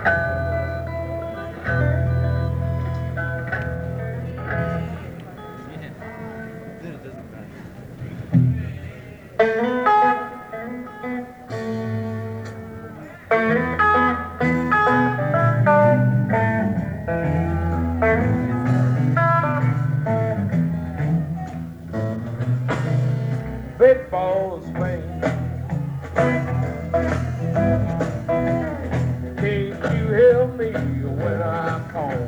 Big balls swing. Can't you help me when I call?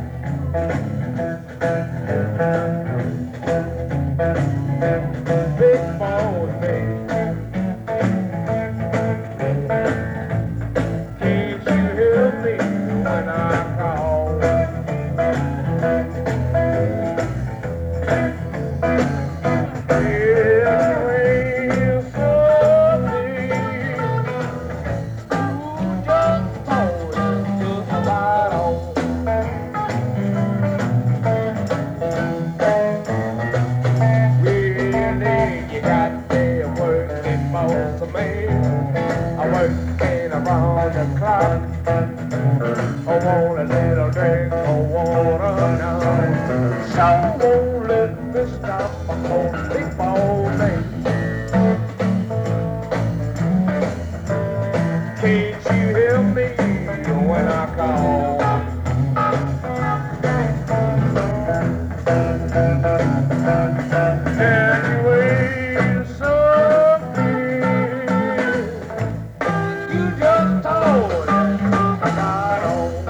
Big balls swing. Can't you help me when I call? Yeah, rain something. You just told us just about all. Really, you got me working for some man. I'm working around the clock. I want a little drink, I wanna know. So won't let me stop. I'm gonna keep on me. Can't you help me when I call? Anyway, something you just told about all.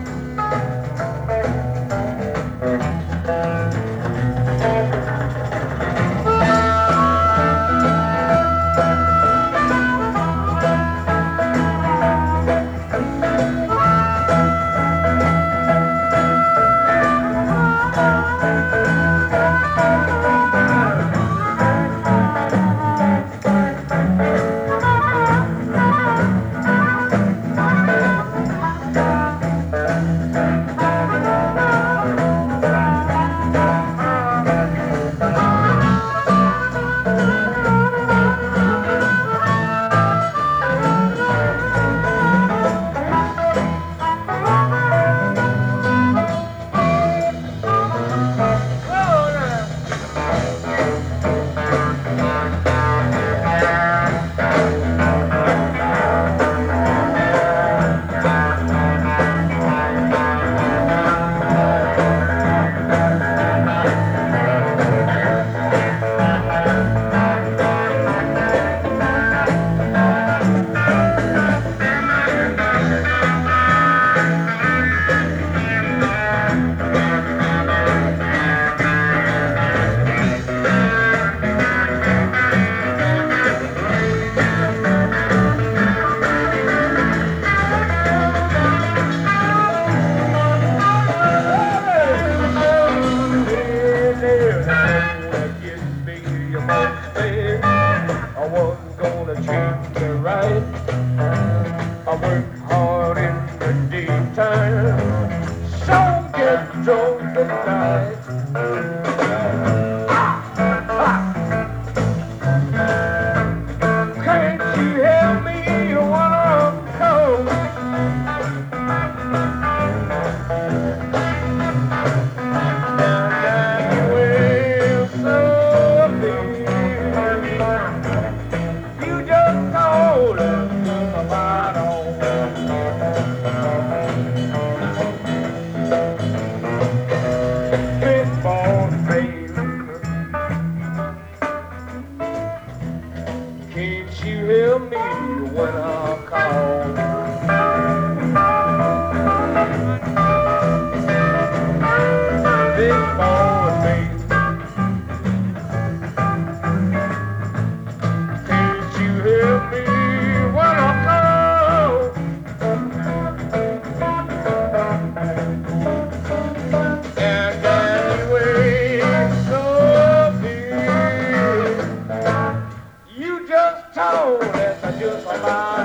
I wasn't gonna treat you right. I work hard in the daytime, so get drunk at night. Can't you help me when I'm cold? Well, something you just told us about all. Pitfall, baby. Can't you help me when I call? Pitfall, baby. Can't you help me when I call? And anyway, something you just told us just about